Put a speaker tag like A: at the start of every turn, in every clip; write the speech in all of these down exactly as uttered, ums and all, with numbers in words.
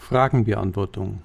A: Fragenbeantwortung.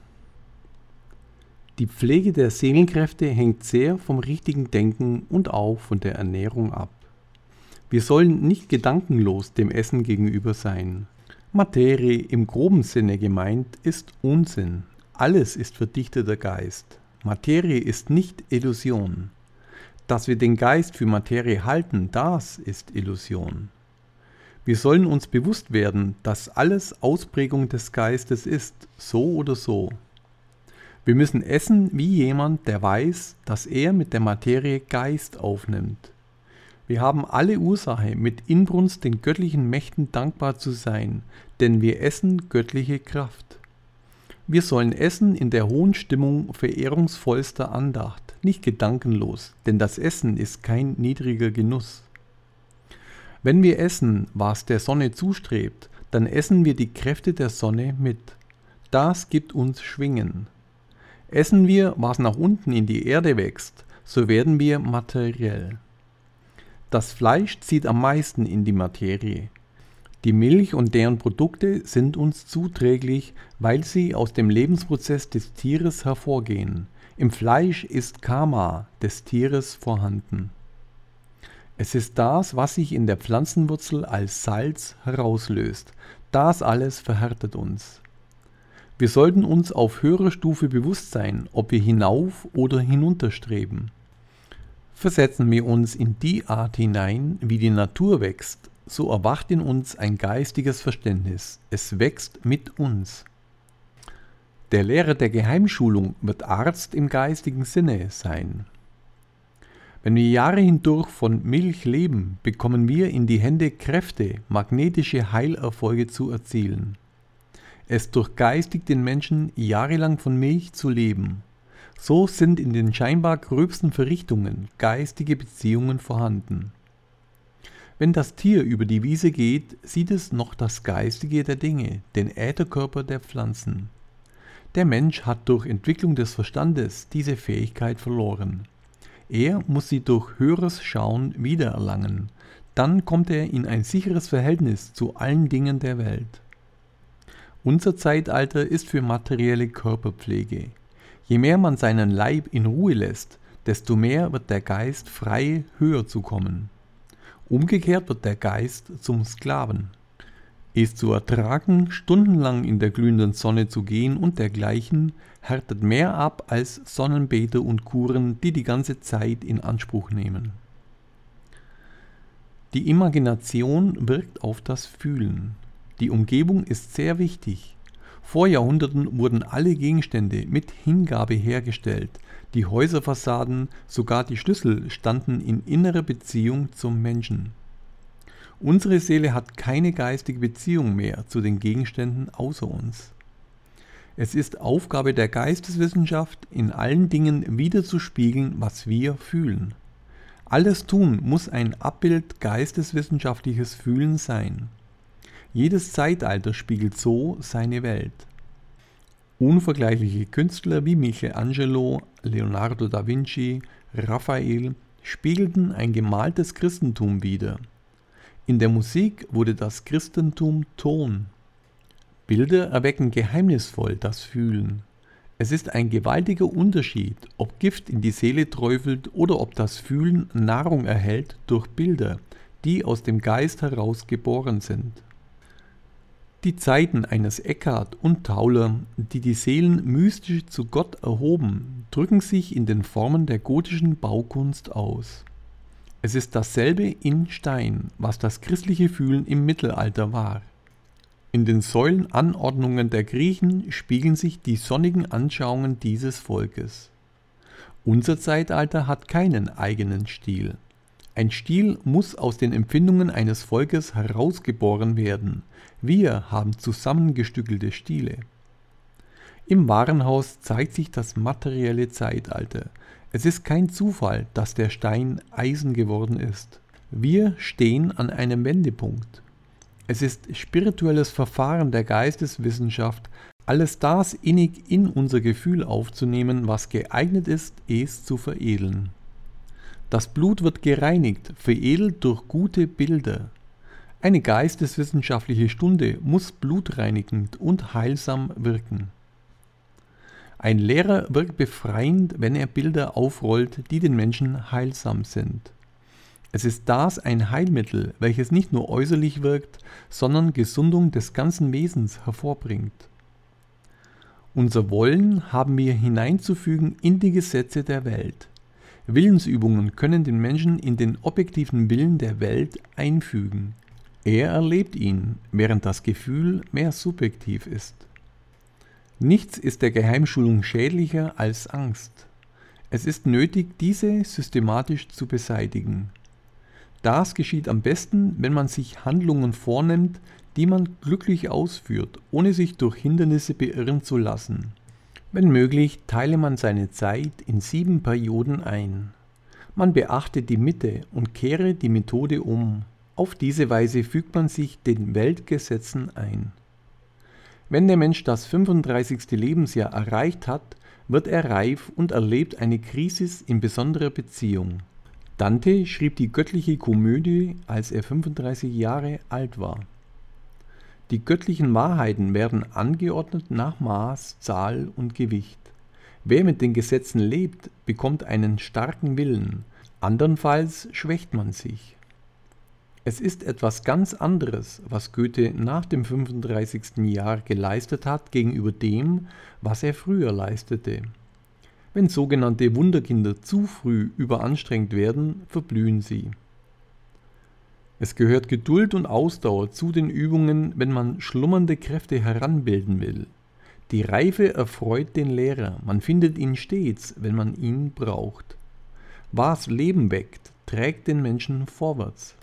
A: Die Pflege der Seelenkräfte hängt sehr vom richtigen Denken und auch von der Ernährung ab. Wir sollen nicht gedankenlos dem Essen gegenüber sein. Materie im groben Sinne gemeint ist Unsinn. Alles ist verdichteter Geist. Materie ist nicht Illusion. Dass wir den Geist für Materie halten, das ist Illusion. Wir sollen uns bewusst werden, dass alles Ausprägung des Geistes ist, so oder so. Wir müssen essen wie jemand, der weiß, dass er mit der Materie Geist aufnimmt. Wir haben alle Ursache, mit Inbrunst den göttlichen Mächten dankbar zu sein, denn wir essen göttliche Kraft. Wir sollen essen in der hohen Stimmung verehrungsvollster Andacht, nicht gedankenlos, denn das Essen ist kein niedriger Genuss. Wenn wir essen, was der Sonne zustrebt, dann essen wir die Kräfte der Sonne mit. Das gibt uns Schwingen. Essen wir, was nach unten in die Erde wächst, so werden wir materiell. Das Fleisch zieht am meisten in die Materie. Die Milch und deren Produkte sind uns zuträglich, weil sie aus dem Lebensprozess des Tieres hervorgehen. Im Fleisch ist Karma des Tieres vorhanden. Es ist das, was sich in der Pflanzenwurzel als Salz herauslöst. Das alles verhärtet uns. Wir sollten uns auf höherer Stufe bewusst sein, ob wir hinauf oder hinunter streben. Versetzen wir uns in die Art hinein, wie die Natur wächst, so erwacht in uns ein geistiges Verständnis. Es wächst mit uns. Der Lehrer der Geheimschulung wird Arzt im geistigen Sinne sein. Wenn wir Jahre hindurch von Milch leben, bekommen wir in die Hände Kräfte, magnetische Heilerfolge zu erzielen. Es durchgeistigt den Menschen, jahrelang von Milch zu leben. So sind in den scheinbar gröbsten Verrichtungen geistige Beziehungen vorhanden. Wenn das Tier über die Wiese geht, sieht es noch das Geistige der Dinge, den Ätherkörper der Pflanzen. Der Mensch hat durch Entwicklung des Verstandes diese Fähigkeit verloren. Er muss sie durch höheres Schauen wiedererlangen. Dann kommt er in ein sicheres Verhältnis zu allen Dingen der Welt. Unser Zeitalter ist für materielle Körperpflege. Je mehr man seinen Leib in Ruhe lässt, desto mehr wird der Geist frei, höher zu kommen. Umgekehrt wird der Geist zum Sklaven. Es zu ertragen, stundenlang in der glühenden Sonne zu gehen und dergleichen, härtet mehr ab als Sonnenbäder und Kuren, die die ganze Zeit in Anspruch nehmen. Die Imagination wirkt auf das Fühlen. Die Umgebung ist sehr wichtig. Vor Jahrhunderten wurden alle Gegenstände mit Hingabe hergestellt. Die Häuserfassaden, sogar die Schlüssel standen in innerer Beziehung zum Menschen. Unsere Seele hat keine geistige Beziehung mehr zu den Gegenständen außer uns. Es ist Aufgabe der Geisteswissenschaft, in allen Dingen wiederzuspiegeln, was wir fühlen. Alles Tun muss ein Abbild geisteswissenschaftliches Fühlen sein. Jedes Zeitalter spiegelt so seine Welt. Unvergleichliche Künstler wie Michelangelo, Leonardo da Vinci, Raphael spiegelten ein gemaltes Christentum wider. In der Musik wurde das Christentum Ton. Bilder erwecken geheimnisvoll das Fühlen. Es ist ein gewaltiger Unterschied, ob Gift in die Seele träufelt oder ob das Fühlen Nahrung erhält durch Bilder, die aus dem Geist heraus geboren sind. Die Zeiten eines Eckhart und Tauler, die die Seelen mystisch zu Gott erhoben, drücken sich in den Formen der gotischen Baukunst aus. Es ist dasselbe in Stein, was das christliche Fühlen im Mittelalter war. In den Säulenanordnungen der Griechen spiegeln sich die sonnigen Anschauungen dieses Volkes. Unser Zeitalter hat keinen eigenen Stil. Ein Stil muss aus den Empfindungen eines Volkes herausgeboren werden. Wir haben zusammengestückelte Stile. Im Warenhaus zeigt sich das materielle Zeitalter. Es ist kein Zufall, dass der Stein Eisen geworden ist. Wir stehen an einem Wendepunkt. Es ist spirituelles Verfahren der Geisteswissenschaft, alles das innig in unser Gefühl aufzunehmen, was geeignet ist, es zu veredeln. Das Blut wird gereinigt, veredelt durch gute Bilder. Eine geisteswissenschaftliche Stunde muss blutreinigend und heilsam wirken. Ein Lehrer wirkt befreiend, wenn er Bilder aufrollt, die den Menschen heilsam sind. Es ist das ein Heilmittel, welches nicht nur äußerlich wirkt, sondern Gesundung des ganzen Wesens hervorbringt. Unser Wollen haben wir hineinzufügen in die Gesetze der Welt. Willensübungen können den Menschen in den objektiven Willen der Welt einfügen. Er erlebt ihn, während das Gefühl mehr subjektiv ist. Nichts ist der Geheimschulung schädlicher als Angst. Es ist nötig, diese systematisch zu beseitigen. Das geschieht am besten, wenn man sich Handlungen vornimmt, die man glücklich ausführt, ohne sich durch Hindernisse beirren zu lassen. Wenn möglich, teile man seine Zeit in sieben Perioden ein. Man beachte die Mitte und kehre die Methode um. Auf diese Weise fügt man sich den Weltgesetzen ein. Wenn der Mensch das fünfunddreißigste Lebensjahr erreicht hat, wird er reif und erlebt eine Krisis in besonderer Beziehung. Dante schrieb die göttliche Komödie, als er fünfunddreißig Jahre alt war. Die göttlichen Wahrheiten werden angeordnet nach Maß, Zahl und Gewicht. Wer mit den Gesetzen lebt, bekommt einen starken Willen, andernfalls schwächt man sich. Es ist etwas ganz anderes, was Goethe nach dem fünfunddreißigsten Jahr geleistet hat, gegenüber dem, was er früher leistete. Wenn sogenannte Wunderkinder zu früh überanstrengt werden, verblühen sie. Es gehört Geduld und Ausdauer zu den Übungen, wenn man schlummernde Kräfte heranbilden will. Die Reife erfreut den Lehrer, man findet ihn stets, wenn man ihn braucht. Was Leben weckt, trägt den Menschen vorwärts.